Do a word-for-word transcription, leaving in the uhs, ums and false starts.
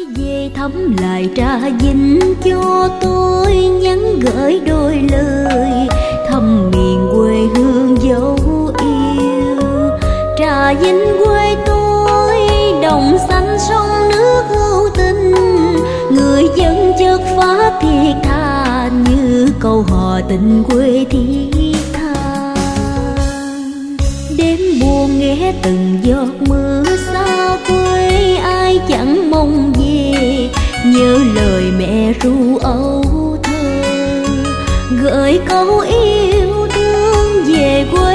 về thăm lại Trà Vinh cho tôi, nhắn gửi đôi lời thăm miền quê hương dấu yêu. Trà Vinh quê tôi đồng xanh sông nước hữu tình, người dân chất phát thiết tha như câu hò tình quê thiết tha. Đêm buồn nghe từng giọt mưa xa quê, ai chẳng mong về nhớ lời mẹ ru âu thơ, gửi câu yêu thương về quê